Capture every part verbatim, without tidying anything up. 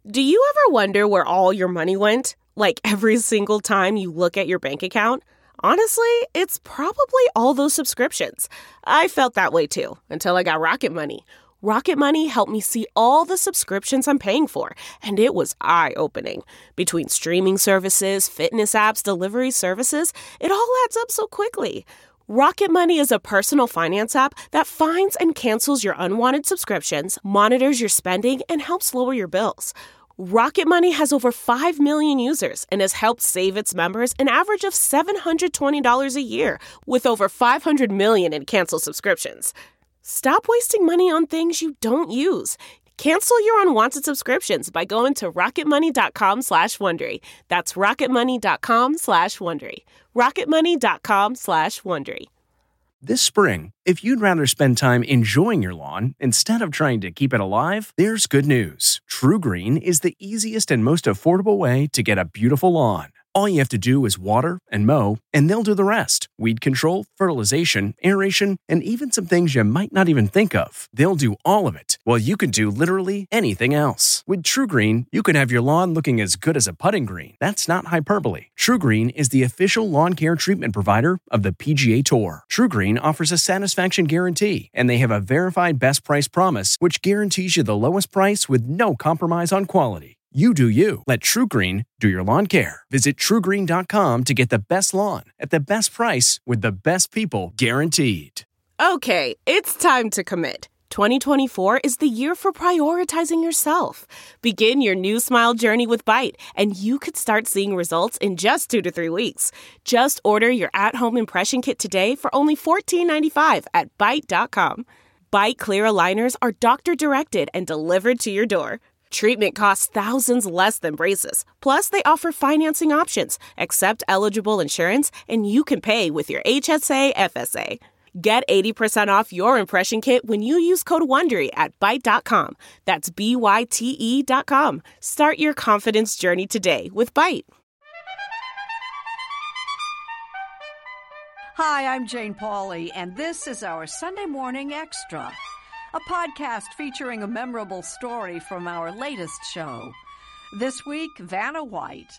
Do you ever wonder where all your money went? Like every single time you look at your bank account? Honestly, it's probably all those subscriptions. I felt that way too, until I got Rocket Money. Rocket Money helped me see all the subscriptions I'm paying for, and it was eye-opening. Between streaming services, fitness apps, delivery services, it all adds up so quickly. Rocket Money is a personal finance app that finds and cancels your unwanted subscriptions, monitors your spending, and helps lower your bills. Rocket Money has over five million users and has helped save its members an average of seven hundred twenty dollars a year, with over five hundred million in canceled subscriptions. Stop wasting money on things you don't use. Cancel your unwanted subscriptions by going to rocketmoney.com slash Wondery. That's rocketmoney.com slash Wondery. rocketmoney.com slash Wondery. This spring, if you'd rather spend time enjoying your lawn instead of trying to keep it alive, there's good news. TruGreen is the easiest and most affordable way to get a beautiful lawn. All you have to do is water and mow, and they'll do the rest. Weed control, fertilization, aeration, and even some things you might not even think of. They'll do all of it, while you can do literally anything else. With TruGreen, you can have your lawn looking as good as a putting green. That's not hyperbole. TruGreen is the official lawn care treatment provider of the P G A Tour. TruGreen offers a satisfaction guarantee, and they have a verified best price promise, which guarantees you the lowest price with no compromise on quality. You do you. Let TruGreen do your lawn care. Visit True Green dot com to get the best lawn at the best price with the best people guaranteed. Okay, it's time to commit. twenty twenty-four is the year for prioritizing yourself. Begin your new smile journey with Byte, and you could start seeing results in just two to three weeks. Just order your at-home impression kit today for only fourteen ninety-five at Byte dot com. Byte Clear aligners are doctor-directed and delivered to your door. Treatment costs thousands less than braces. Plus, they offer financing options, accept eligible insurance, and you can pay with your H S A F S A. Get eighty percent off your impression kit when you use code WONDERY at Byte dot com. That's B Y T E dot com. Start your confidence journey today with Byte. Hi, I'm Jane Pauley, and this is our Sunday Morning Extra, a podcast featuring a memorable story from our latest show. This week, Vanna White.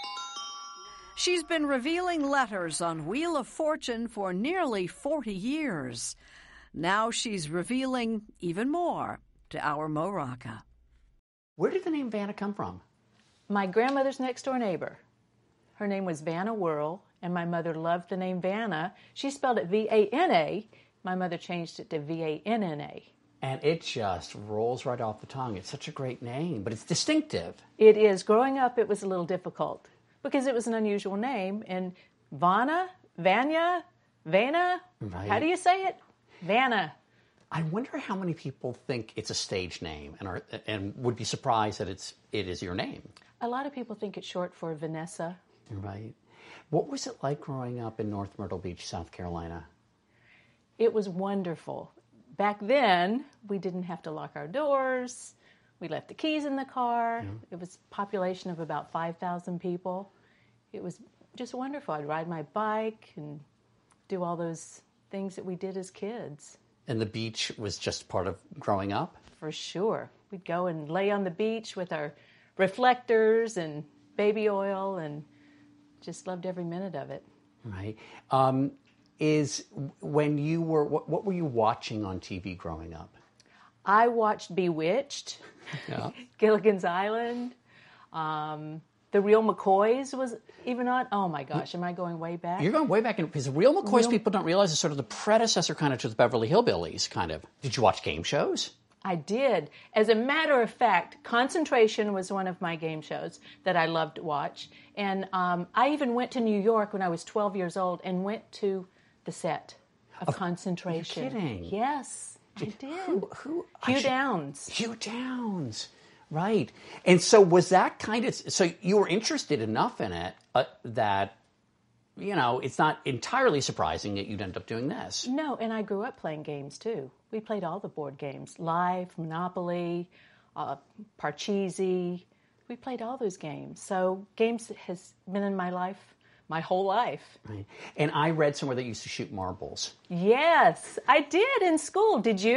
She's been revealing letters on Wheel of Fortune for nearly forty years. Now she's revealing even more to our Mo Rocca. Where did the name Vanna come from? My grandmother's next-door neighbor. Her name was Vanna Whirl, and my mother loved the name Vanna. She spelled it V A N A. My mother changed it to V A N N A. And it just rolls right off the tongue. It's such a great name, but it's distinctive. It is. Growing up, it was a little difficult because it was an unusual name. And Vanna, Vanya, Vanna, Right. How do you say it? Vanna. I wonder how many people think it's a stage name and are and would be surprised that it's it is your name. A lot of people think it's short for Vanessa. Right. What was it like growing up in North Myrtle Beach, South Carolina? It was wonderful. Back then, we didn't have to lock our doors. We left the keys in the car. Yeah. It was a population of about five thousand people. It was just wonderful. I'd ride my bike and do all those things that we did as kids. And the beach was just part of growing up? For sure. We'd go and lay on the beach with our reflectors and baby oil and just loved every minute of it. Right. Um, is when you were, what, what were you watching on T V growing up? I watched Bewitched, Yeah. Gilligan's Island, um, The Real McCoys was even on. Oh my gosh, am I going way back? You're going way back in, because the Real McCoys, Real... people don't realize, is sort of the predecessor kind of to the Beverly Hillbillies, kind of. Did you watch game shows? I did. As a matter of fact, Concentration was one of my game shows that I loved to watch. And um, I even went to New York when I was twelve years old and went to the set of oh, Concentration. You're kidding. Yes, I did. Who? who Hugh should, Downs. Hugh Downs. Right. And so was that kind of, so you were interested enough in it uh, that, you know, it's not entirely surprising that you'd end up doing this. No, and I grew up playing games too. We played all the board games, Life, Monopoly, uh, Parcheesi. We played all those games. So games has been in my life my whole life. Right. And I read somewhere that you used to shoot marbles. Yes, I did in school. Did you?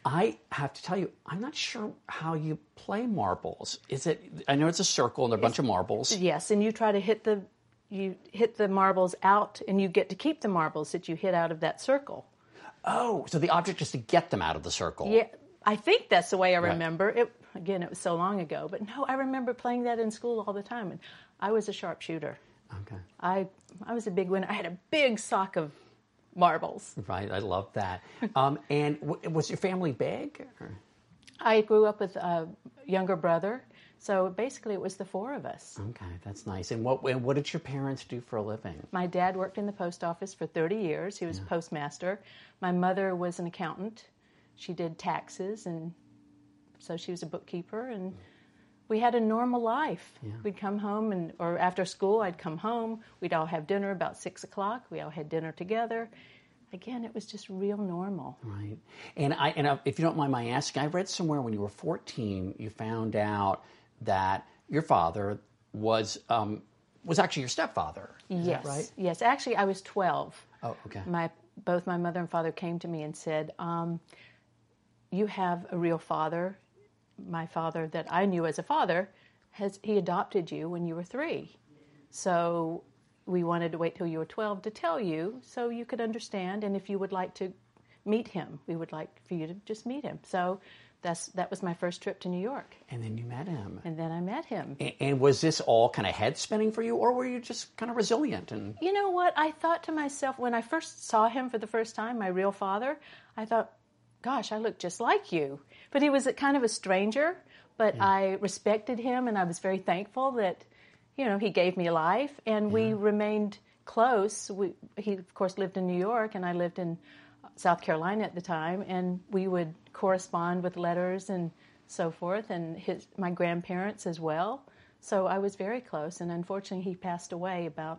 I have to tell you, I'm not sure how you play marbles. Is it? I know it's a circle and there are a bunch of marbles. Yes, and you try to hit the you hit the marbles out, and you get to keep the marbles that you hit out of that circle. Oh, so the object is to get them out of the circle. Yeah, I think that's the way I Right. remember it. Again, it was so long ago, but no, I remember playing that in school all the time, and I was a sharpshooter. Okay. I I was a big winner. I had a big sock of marbles. Right, I love that. Um, and w- was your family big? Or? I grew up with a younger brother, so basically it was the four of us. Okay, that's nice. And what and what did your parents do for a living? My dad worked in the post office for thirty years. He was a postmaster. My mother was an accountant. She did taxes, and so she was a bookkeeper. And we had a normal life. Yeah. We'd come home, and or after school, I'd come home. We'd all have dinner about six o'clock. We all had dinner together. Again, it was just real normal. Right. And I and uh, if you don't mind my asking, I read somewhere when you were fourteen, you found out that your father was um, was actually your stepfather. Is Yes, that right? yes. Actually, I was twelve. Oh, okay. My both my mother and father came to me and said, um, "You have a real father. My father, that I knew as a father, has he adopted you when you were three. So we wanted to wait till you were twelve to tell you, so you could understand. And if you would like to meet him, we would like for you to just meet him." So that's that was my first trip to New York, And then you met him. and then I met him. And, and was this all kind of head spinning for you, or were you just kind of resilient? And You know what? I thought to myself when I first saw him for the first time, my real father, I thought, gosh, I look just like you. But he was a kind of a stranger, but I respected him, and I was very thankful that, you know, he gave me life, and we remained close. We, he, of course, lived in New York, and I lived in South Carolina at the time, and we would correspond with letters and so forth, and his my grandparents as well. So I was very close, and unfortunately he passed away about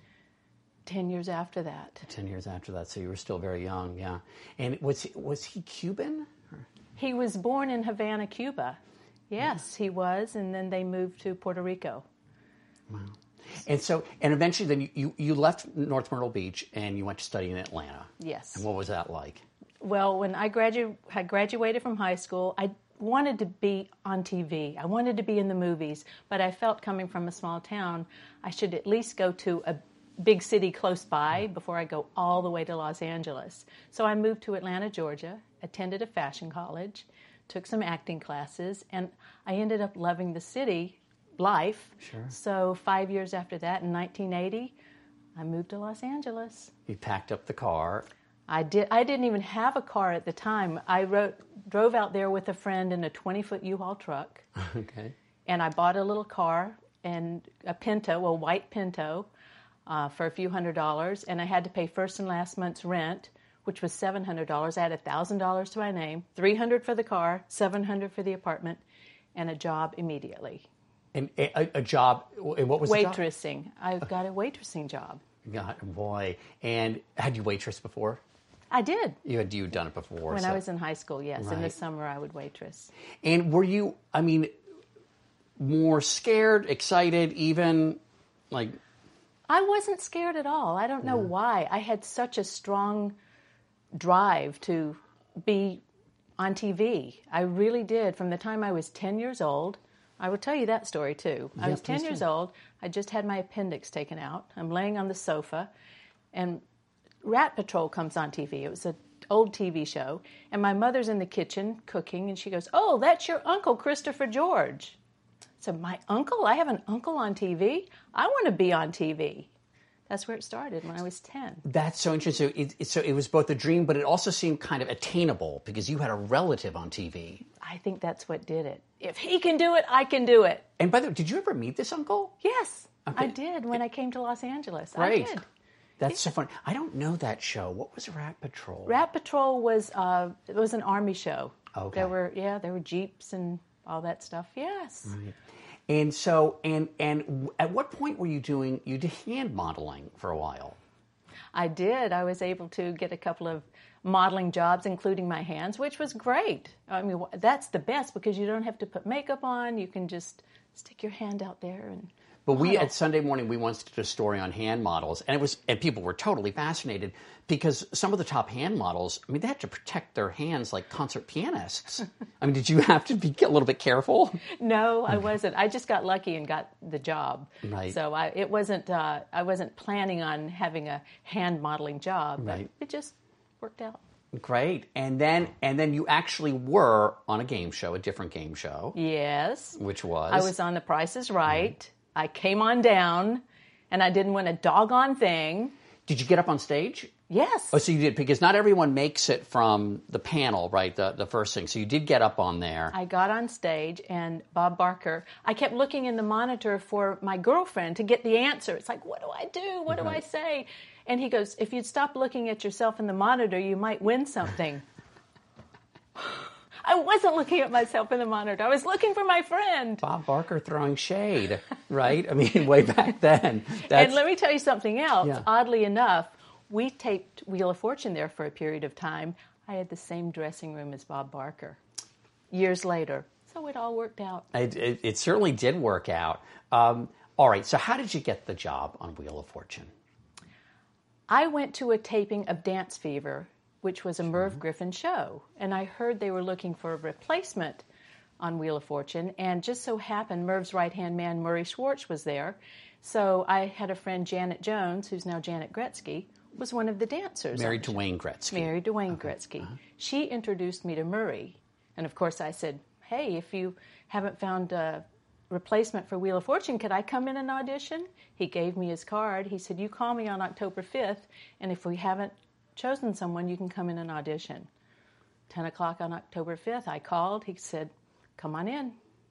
ten years after that. ten years after that, so you were still very young, yeah. And was he, was he Cuban? Or? He was born in Havana, Cuba. Yes, he was, and then they moved to Puerto Rico. Wow. And so, and eventually then you, you, you left North Myrtle Beach and you went to study in Atlanta. Yes. And what was that like? Well, when I gradu- had graduated from high school, I wanted to be on T V. I wanted to be in the movies, but I felt coming from a small town, I should at least go to a big city close by before I go all the way to Los Angeles. So I moved to Atlanta, Georgia, attended a fashion college, took some acting classes, and I ended up loving the city life. Sure. So five years after that, in nineteen eighty, I moved to Los Angeles. You packed up the car. I did. I didn't even have a car at the time. I wrote, drove out there with a friend in a twenty-foot U-Haul truck, Okay. and I bought a little car and a Pinto, a white Pinto, uh, for a few hundred dollars, and I had to pay first and last month's rent, which was seven hundred dollars. I had one thousand dollars to my name, three hundred dollars for the car, seven hundred dollars for the apartment, and a job immediately. And a, a job, and what was the job? Waitressing. I got a waitressing job. God, boy. And had you waitressed before? I did. You had you had done it before. When so. I was in high school, yes. In the Right. summer, I would waitress. And were you, I mean, more scared, excited, even, like... I wasn't scared at all. I don't know why. I had such a strong drive to be on T V. I really did. From the time I was ten years old, I will tell you that story too. I Yeah, was ten please years do. old. I just had my appendix taken out. I'm laying on the sofa, and Rat Patrol comes on T V. It was an old T V show, and my mother's in the kitchen cooking, and she goes, "Oh, that's your uncle, Christopher George." So, my uncle? I have an uncle on T V? I want to be on T V. That's where it started when I was ten. That's so interesting. So it, it- so it was both a dream, but it also seemed kind of attainable because you had a relative on T V. I think that's what did it. If he can do it, I can do it. And by the way, did you ever meet this uncle? Yes, Okay. I did when I came to Los Angeles. Right. I did. That's so funny. I don't know that show. What was Rat Patrol? Rat Patrol was uh, it was an army show. Okay. There were yeah, there were jeeps and all that stuff. Yes. And so, and and w- at what point were you doing? You did hand modeling for a while. I did. I was able to get a couple of modeling jobs, including my hands, which was great. I mean, wh- that's the best because you don't have to put makeup on. You can just stick your hand out there and But we model. at Sunday Morning, we once did a story on hand models, and it was, and people were totally fascinated because some of the top hand models, I mean, they had to protect their hands like concert pianists. I mean, did you have to be a little bit careful? No, I wasn't. I just got lucky and got the job. Right. So I, it wasn't. Uh, I wasn't planning on having a hand modeling job. But Right. it just worked out. Great. And then, and then you actually were on a game show, a different game show, Yes. which was? I was on The Price is Right. I came on down, and I didn't win a doggone thing. Did you get up on stage? Yes. Oh, so you did, because not everyone makes it from the panel, right, the, the first thing. So you did get up on there. I got on stage, and Bob Barker, I kept looking in the monitor for my girlfriend to get the answer. It's like, what do I do? What do I say? And he goes, if you'd stop looking at yourself in the monitor, you might win something. I wasn't looking at myself in the monitor. I was looking for my friend. Bob Barker throwing shade, right? I mean, way back then. That's, And let me tell you something else. Yeah. Oddly enough, we taped Wheel of Fortune there for a period of time. I had the same dressing room as Bob Barker years later. So it all worked out. it, it, it certainly did work out. Um, all right, so how did you get the job on Wheel of Fortune? I went to a taping of Dance Fever, which was a Merv Griffin show, and I heard they were looking for a replacement on Wheel of Fortune, and just so happened Merv's right-hand man, Murray Schwartz, was there. So I had a friend, Janet Jones, who's now Janet Gretzky, was one of the dancers. Married to Wayne Gretzky. Married to Wayne Gretzky. Uh-huh. She introduced me to Murray, and of course I said, hey, if you haven't found a replacement for Wheel of Fortune, could I come in and audition? He gave me his card. He said, you call me on October fifth, and if we haven't chosen someone, you can come in and audition. ten o'clock on October fifth, I called. He said, come on in.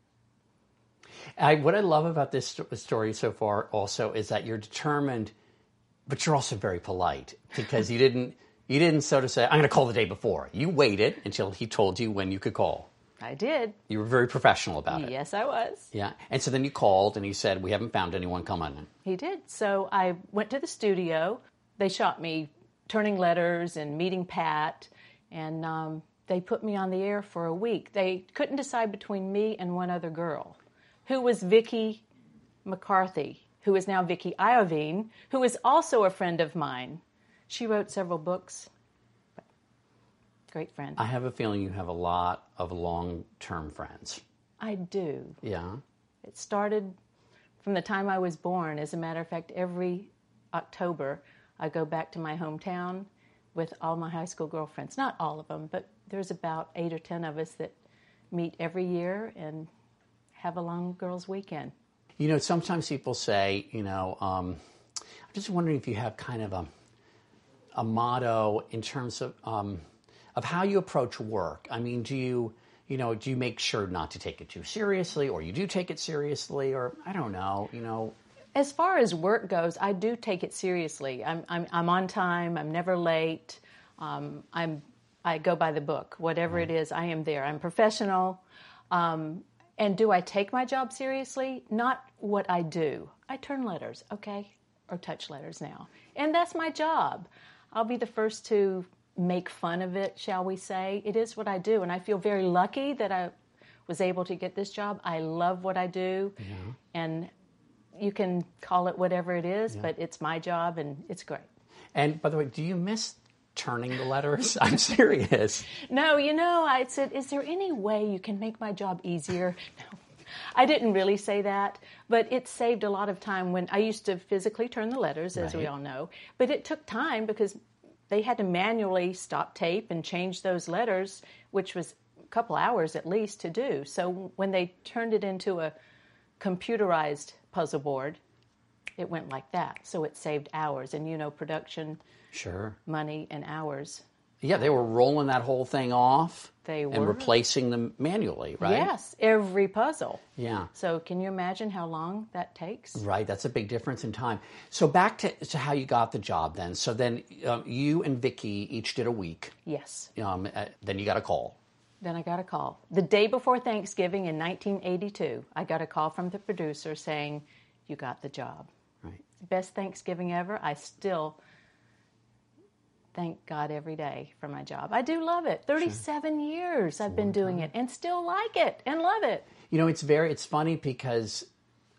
I, what I love about this sto- story so far also is that you're determined, but you're also very polite, because you didn't, you didn't sort of say, I'm going to call the day before. You waited until he told you when you could call. I did. You were very professional about it. Yes, I was. Yeah. And so then you called and he said, we haven't found anyone, come on in. He did. So I went to the studio. They shot me turning letters and meeting Pat, and um, they put me on the air for a week. They couldn't decide between me and one other girl, who was Vicki McCarthy, who is now Vicki Iovine, who is also a friend of mine. She wrote several books. Great friend. I have a feeling you have a lot of long-term friends. I do. Yeah. It started from the time I was born. As a matter of fact, every October, I go back to my hometown with all my high school girlfriends. Not all of them, but there's about eight or ten of us that meet every year and have a long girls' weekend. You know, sometimes people say, you know, um, I'm just wondering if you have kind of a, a motto in terms of um, of how you approach work. I mean, do you, you know, do you make sure not to take it too seriously, or you do take it seriously, or I don't know, you know? As far as work goes, I do take it seriously. I'm I'm, I'm on time. I'm never late. Um, I'm I go by the book. Whatever it is, I am there. I'm professional. Um, and do I take my job seriously? Not what I do. I turn letters, okay, or touch letters now, and that's my job. I'll be the first to make fun of it, shall we say. It is what I do, and I feel very lucky that I was able to get this job. I love what I do, yeah. and you can call it whatever it is, yeah. but it's my job, and it's great. And by the way, do you miss turning the letters? I'm serious. No, you know, I said, is there any way you can make my job easier? No, I didn't really say that, but it saved a lot of time when I used to physically turn the letters, as right. we all know, but it took time because they had to manually stop tape and change those letters, which was a couple hours at least to do. So when they turned it into a computerized puzzle board, it went like that. So it saved hours. And, you know, production, sure, money, and hours. Yeah, they were rolling that whole thing off. They were. And replacing them manually, right? Yes, every puzzle. Yeah. So can you imagine how long that takes? Right, that's a big difference in time. So back to, to how you got the job then. So then um, you and Vicki each did a week. Yes. Um, uh, then you got a call. Then I got a call. The day before Thanksgiving in nineteen eighty-two, I got a call from the producer saying, you got the job. Right. Best Thanksgiving ever. I still thank God every day for my job. I do love it. thirty-seven sure. years I've been doing time. it and still like it and love it. You know, it's very, it's funny because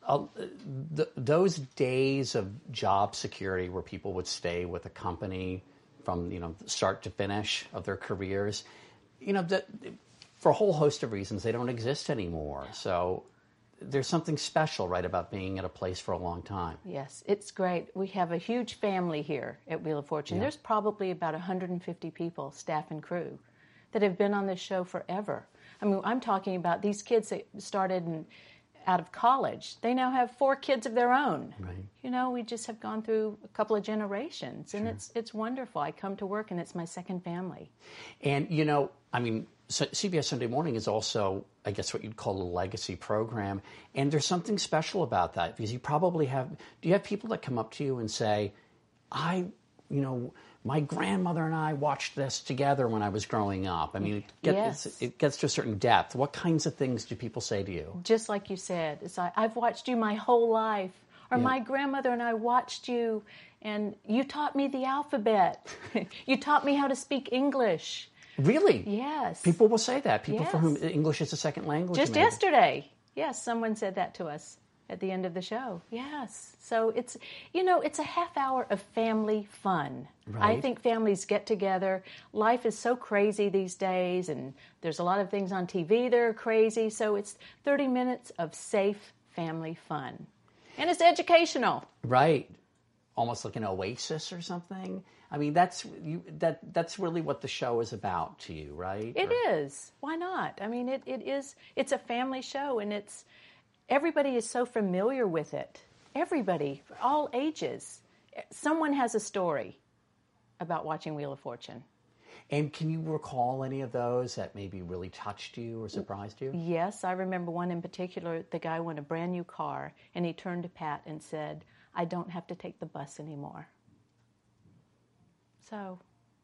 uh, th- those days of job security where people would stay with a company from, you know, start to finish of their careers, you know, the, for a whole host of reasons, they don't exist anymore. So there's something special, right, about being at a place for a long time. Yes, it's great. We have a huge family here at Wheel of Fortune. Yeah. There's probably about one hundred fifty people, staff and crew, that have been on this show forever. I mean, I'm talking about these kids that started in, out of college. They now have four kids of their own. Right. You know, we just have gone through a couple of generations, and Sure. it's it's wonderful. I come to work, and it's my second family. And, you know, I mean, C B S Sunday Morning is also, I guess, what you'd call a legacy program. And there's something special about that, because you probably have, do you have people that come up to you and say, I, you know, my grandmother and I watched this together when I was growing up? I mean, it gets, Yes. it gets to a certain depth. What kinds of things do people say to you? Just like you said, it's like, I've watched you my whole life, or Yeah. my grandmother and I watched you, and you taught me the alphabet. You taught me how to speak English. Really? Yes. People will say that. People for whom Yes. English is a second language. Just maybe. yesterday. Yes, someone said that to us at the end of the show. Yes. So it's, you know, it's a half hour of family fun. I Right. think families get together. Life is so crazy these days, and there's a lot of things on T V that are crazy. So it's thirty minutes of safe family fun. And it's educational. Right. Almost like an oasis or something. I mean, that's you, that that's really what the show is about to you, right? It Or- is. Why not? I mean, it, it is. It's a family show, and it's everybody is so familiar with it. Everybody, all ages. Someone has a story about watching Wheel of Fortune. And can you recall any of those that maybe really touched you or surprised you? Yes, I remember one in particular. The guy won a brand new car, and he turned to Pat and said, "I don't have to take the bus anymore." So,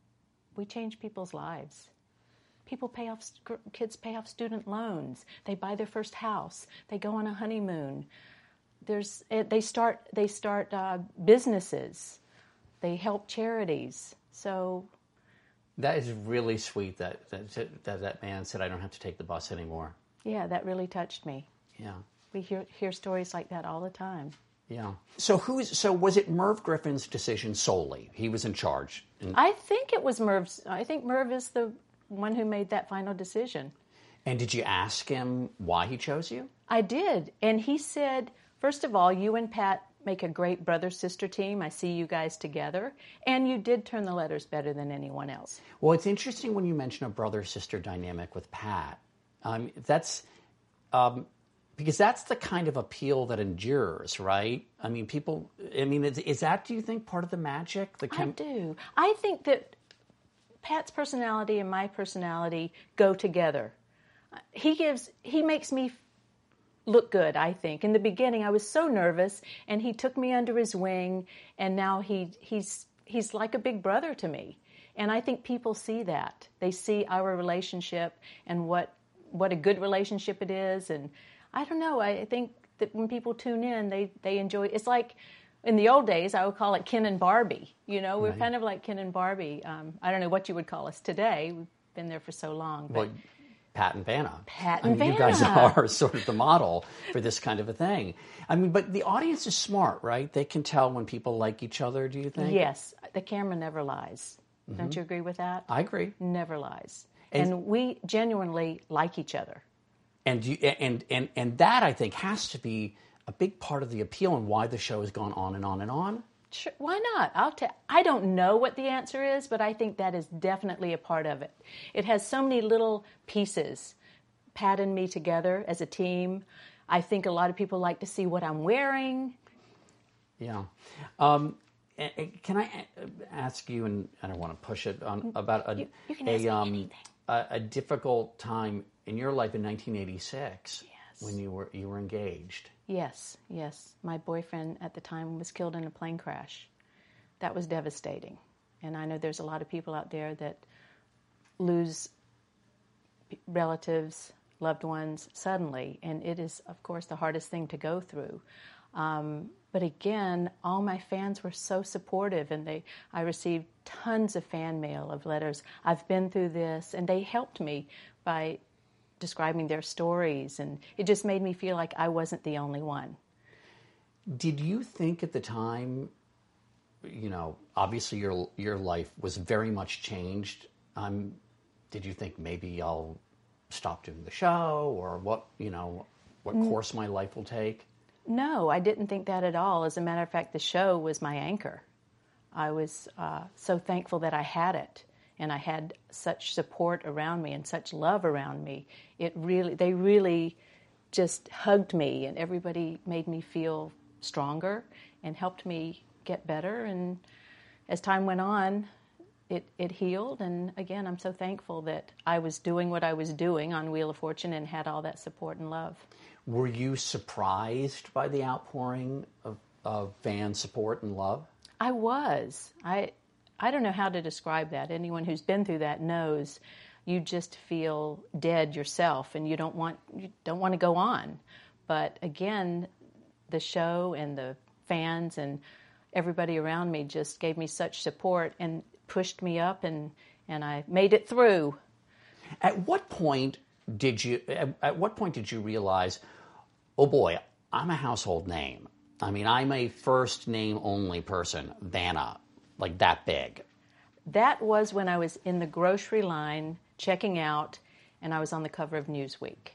we change people's lives. People pay off, kids pay off student loans. They buy their first house. They go on a honeymoon. There's, they start, they start uh, businesses. They help charities. So, That is really sweet that that, that that man said, "I don't have to take the bus anymore." yeah, that really touched me. Yeah. We hear hear stories like that all the time. Yeah. So who's so was it Merv Griffin's decision solely? He was in charge. And, I think it was Merv's. I think Merv is the one who made that final decision. and did you ask him why he chose you? I did. And he said, first of all, you and Pat make a great brother-sister team. I see you guys together. And you did turn the letters better than anyone else. Well, it's interesting when you mention a brother-sister dynamic with Pat. Um, that's um, because that's the kind of appeal that endures, right? I mean, people, I mean, is, is that, do you think, part of the magic? The chem- I do. I think that Pat's personality and my personality go together. He gives, he makes me look good, I think. In the beginning, I was so nervous, and he took me under his wing, and now he he's he's like a big brother to me. And I think people see that. They see our relationship and what what a good relationship it is. And I don't know, I think that when people tune in, they, they enjoy it. It's like, in the old days, I would call it Ken and Barbie. You know, we're Right. kind of like Ken and Barbie. Um, I don't know what you would call us today. We've been there for so long. But Well, Pat and Vanna. Pat I and mean, you guys Vanna. are sort of the model for this kind of a thing. I mean, but the audience is smart, right? They can tell when people like each other, do you think? yes, the camera never lies. Don't you agree with that? I agree. Never lies. And- And, we genuinely like each other. And, you, and, and, and that, I think, has to be a big part of the appeal and why the show has gone on and on and on. Sure, why not? I'll tell. I don't know what the answer is, but I think that is definitely a part of it. It has so many little pieces. Pat and me together as a team. I think a lot of people like to see what I'm wearing. Yeah. Um, a- a- can I a- ask you, and I don't want to push it on, about a, You- you can ask me a, um, anything. a, a difficult time in your life in nineteen eighty-six Yes. when you were you were engaged. Yes, yes. My boyfriend at the time was killed in a plane crash. That was devastating. And I know there's a lot of people out there that lose relatives, loved ones suddenly. And it is, of course, the hardest thing to go through. Um, but again, all my fans were so supportive, and they I received tons of fan mail of letters. I've been through this, and they helped me by describing their stories, and it just made me feel like I wasn't the only one. Did you think at the time, you know, obviously your your life was very much changed. Um, did you think maybe I'll stop doing the show, or what, you know, what course my life will take? No, I didn't think that at all. As a matter of fact, the show was my anchor. I was uh, so thankful that I had it, and I had such support around me and such love around me. It really, they really just hugged me, and everybody made me feel stronger and helped me get better. And as time went on, it, it healed. And again, I'm so thankful that I was doing what I was doing on Wheel of Fortune and had all that support and love. Were you surprised by the outpouring of, of fan support and love? I was. I I don't know how to describe that. Anyone who's been through that knows you just feel dead yourself, and you don't want you don't want to go on. But again, the show and the fans and everybody around me just gave me such support and pushed me up, and, and I made it through. At what point did you at, at what point did you realize, oh boy, I'm a household name? I mean, I'm a first name only person, Vanna, like that big. That was when I was in the grocery line checking out, and I was on the cover of Newsweek.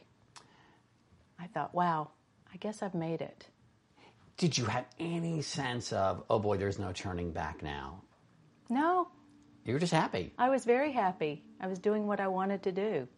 I thought, wow, I guess I've made it. Did you have any sense of, oh boy, there's no turning back now? No. You were just happy. I was very happy. I was doing what I wanted to do.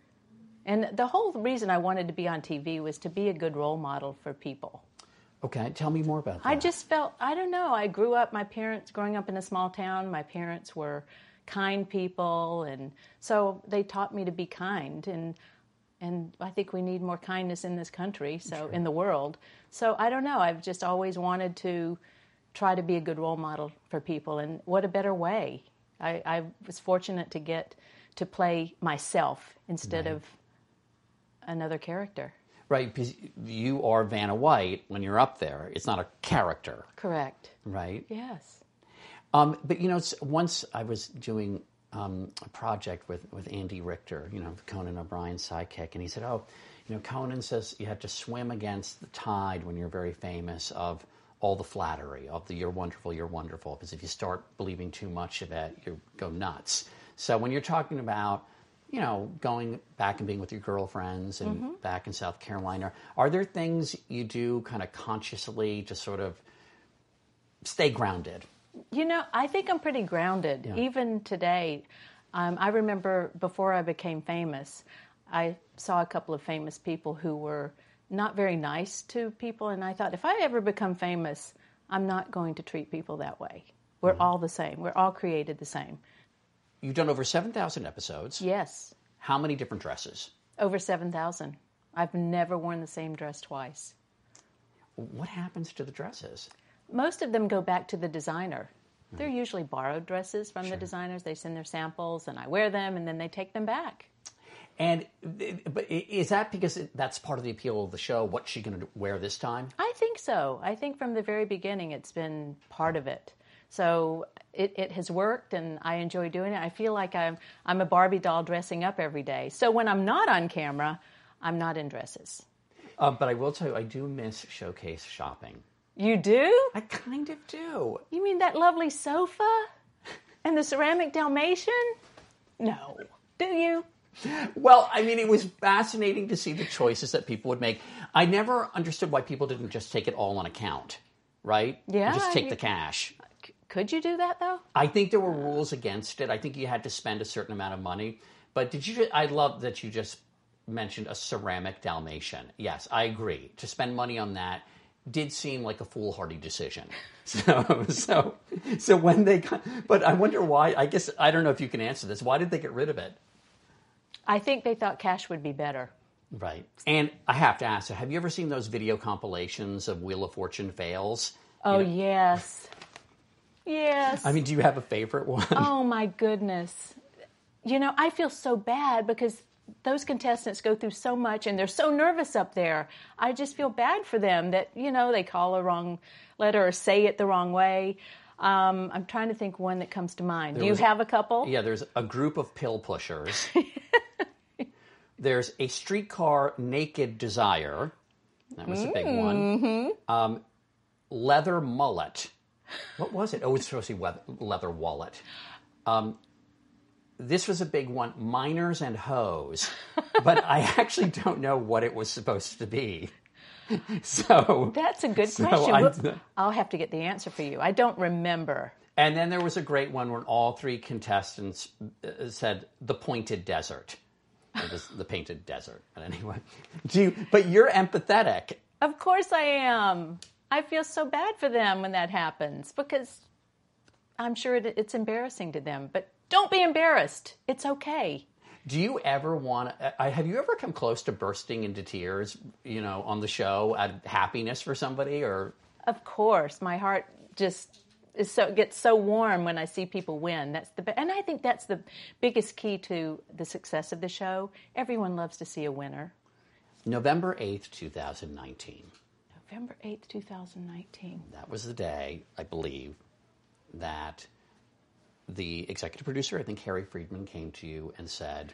And the whole reason I wanted to be on T V was to be a good role model for people. Okay, tell me more about that. I just felt, I don't know, I grew up, my parents, growing up in a small town, my parents were kind people, and so they taught me to be kind, and and I think we need more kindness in this country, so sure. in the world. So I don't know, I've just always wanted to try to be a good role model for people, and what a better way. I, I was fortunate to get to play myself instead right. of another character. Right, because you are Vanna White when you're up there. It's not a character. Correct. Right? Yes. Um, but, you know, once I was doing um, a project with, with Andy Richter, you know, Conan O'Brien's sidekick, and he said, oh, you know, Conan says you have to swim against the tide when you're very famous of all the flattery, of the you're wonderful, you're wonderful, because if you start believing too much of it, you go nuts. So when you're talking about, you know, going back and being with your girlfriends and mm-hmm. back in South Carolina, are there things you do kind of consciously to sort of stay grounded? You know, I think I'm pretty grounded. Yeah. Even today, um, I remember before I became famous, I saw a couple of famous people who were not very nice to people, and I thought, if I ever become famous, I'm not going to treat people that way. We're mm-hmm. all the same. We're all created the same. You've done over seven thousand episodes. Yes. How many different dresses? Over seven thousand. I've never worn the same dress twice. What happens to the dresses? Most of them go back to the designer. Mm. They're usually borrowed dresses from sure. the designers. They send their samples, and I wear them, and then they take them back. And but is that because that's part of the appeal of the show? What's she going to wear this time? I think so. I think from the very beginning it's been part of it. So it, it has worked, and I enjoy doing it. I feel like I'm I'm a Barbie doll dressing up every day. So when I'm not on camera, I'm not in dresses. Uh, but I will tell you, I do miss showcase shopping. You do? I kind of do. You mean that lovely sofa and the ceramic Dalmatian? No. Do you? Well, I mean, it was fascinating to see the choices that people would make. I never understood why people didn't just take it all on account, right? Yeah. Just take you, the cash. Could you do that, though? I think there were rules against it. I think you had to spend a certain amount of money. But did you? I love that you just mentioned a ceramic Dalmatian. Yes, I agree. To spend money on that did seem like a foolhardy decision. So, so, so when they, but I wonder why. I guess I don't know if you can answer this. Why did they get rid of it? I think they thought cash would be better. Right. And I have to ask, have you ever seen those video compilations of Wheel of Fortune fails? Oh, you know? yes. Yes. I mean, do you have a favorite one? Oh, my goodness. You know, I feel so bad because those contestants go through so much and they're so nervous up there. I just feel bad for them that, you know, they call a wrong letter or say it the wrong way. Um, I'm trying to think one that comes to mind. There Do you was, have a couple? Yeah, there's a group of pill pushers. There's a streetcar naked desire. That was a big one. Mm-hmm. Um, leather mullet. What was it? Oh, it's supposed to be leather wallet. Um, this was a big one, miners and hoes. But I actually don't know what it was supposed to be. So that's a good so question. I, I'll have to get the answer for you. I don't remember. And then there was a great one when all three contestants said the pointed desert. It was the painted desert. But anyway, do you, but you're empathetic. Of course I am. I feel so bad for them when that happens because I'm sure it, it's embarrassing to them. But don't be embarrassed. It's okay. Do you ever want to, have you ever come close to bursting into tears, you know, on the show out of happiness for somebody or? Of course. My heart just is so, gets so warm when I see people win. That's the, and I think that's the biggest key to the success of the show. Everyone loves to see a winner. November eighth, twenty nineteen. November eighth, twenty nineteen. That was the day, I believe, that the executive producer, I think Harry Friedman, came to you and said...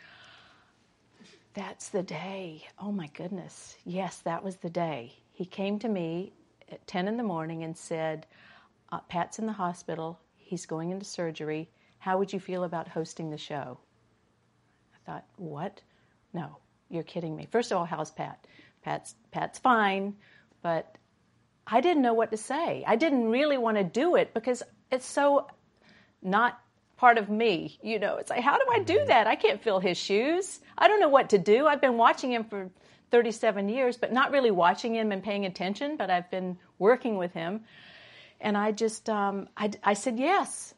That's the day. Oh, my goodness. Yes, that was the day. He came to me at ten in the morning and said, uh, Pat's in the hospital. He's going into surgery. How would you feel about hosting the show? I thought, what? No, you're kidding me. First of all, how's Pat? Pat's, Pat's fine, but I didn't know what to say. I didn't really want to do it because it's so not part of me. You know, it's like, how do I do that? I can't fill his shoes. I don't know what to do. I've been watching him for thirty-seven years, but not really watching him and paying attention, but I've been working with him. And I just, um, I, I said yes.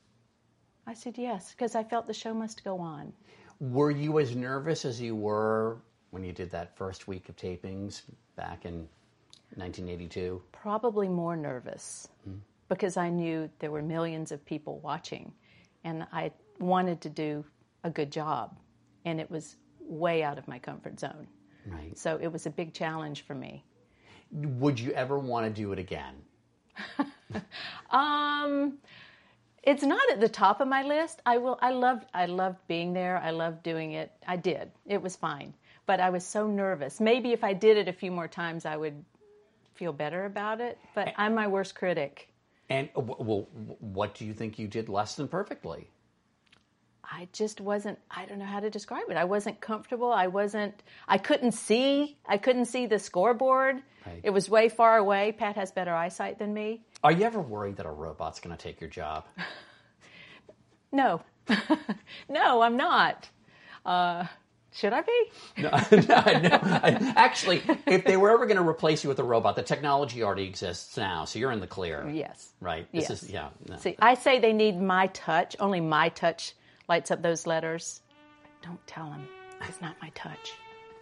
I said yes, because I felt the show must go on. Were you as nervous as you were when you did that first week of tapings back in nineteen eighty-two? Probably more nervous, mm-hmm. because I knew there were millions of people watching, and I wanted to do a good job, and it was way out of my comfort zone. Right. So it was a big challenge for me. Would you ever want to do it again? um, it's not at the top of my list. I will. I loved. I loved being there. I loved doing it. I did. It was fine, but I was so nervous. Maybe if I did it a few more times, I would feel better about it. But I'm my worst critic. And well, what do you think you did less than perfectly? I just wasn't, I don't know how to describe it. I wasn't comfortable. I wasn't, I couldn't see. I couldn't see the scoreboard. Right. It was way far away. Pat has better eyesight than me. Are you ever worried that a robot's going to take your job? No. No, I'm not. Uh, should I be? No, no, no. Actually, if they were ever going to replace you with a robot, the technology already exists now, so you're in the clear. Yes. Right? Yes. This is, yeah. No. See, I say they need my touch. Only my touch lights up those letters. But don't tell them. It's not my touch.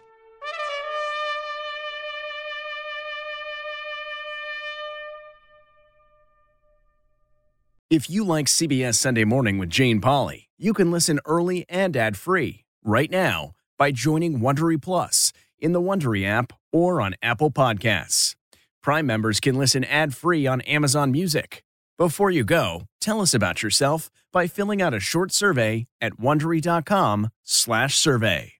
If you like C B S Sunday Morning with Jane Pauley, you can listen early and ad-free right now by joining Wondery Plus in the Wondery app or on Apple Podcasts. Prime members can listen ad-free on Amazon Music. Before you go, tell us about yourself by filling out a short survey at Wondery dot com slash survey.